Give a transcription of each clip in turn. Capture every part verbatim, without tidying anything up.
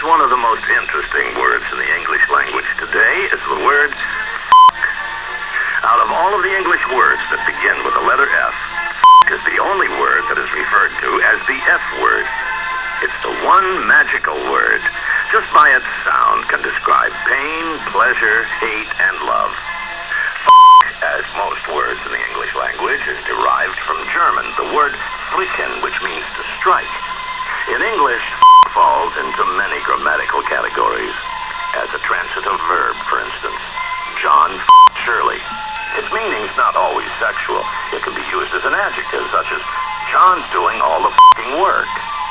one of the most interesting words in the English language today is the word f***. Out of all of the English words that begin with the letter F, f*** is the only word that is referred to as the F word. It's the one magical word. Just by its sound can describe pain, pleasure, hate, and love. F***, as most words in the English language, is derived from German, the word flicken, which means to strike. In English, f*** falls into many grammatical categories. As a transitive verb, for instance. John f***ed Shirley. Its meaning's not always sexual. It can be used as an adjective, such as, John's doing all the f***ing work.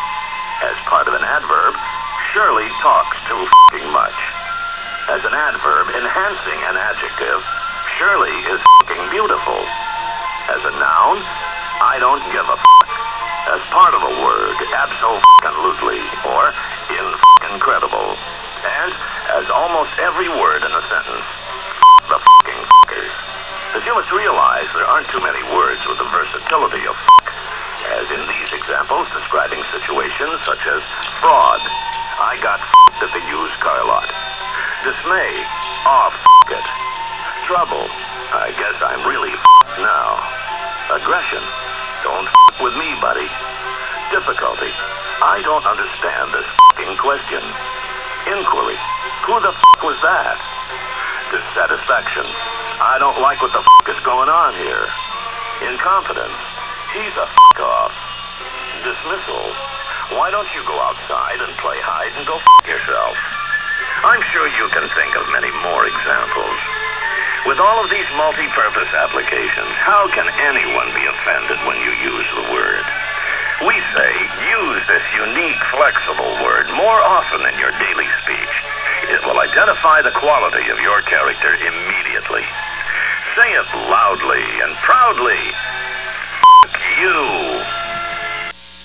As part of an adverb, Shirley talks too f***ing much. As an adverb enhancing an adjective, Shirley is f***ing beautiful. As a noun, I don't give a f***. As part of a word, abso-f***ing-lutely, or in-f***ing-credible. And as almost every word in a sentence, f*** the f***ing f***ers. As you must realize, there aren't too many words with the versatility of f***, as in these examples describing situations such as fraud, I got f***ed at the used car lot. Dismay, aw f*** it. Trouble, I guess I'm really f***ed now. Aggression, don't f*** with me, buddy. Difficulty, I don't understand this f***ing question. Inquiry, who the f*** was that? Dissatisfaction, I don't like what the f*** is going on here. Incompetence, he's a f*** off. Dismissal, why don't you go outside and play hide and go f*** yourself? I'm sure you can think of many more examples. With all of these multi-purpose applications, how can anyone be offended when you use the word? We say, use this unique, flexible word more often in your daily speech. It will identify the quality of your character immediately. Say it loudly and proudly. F*** you.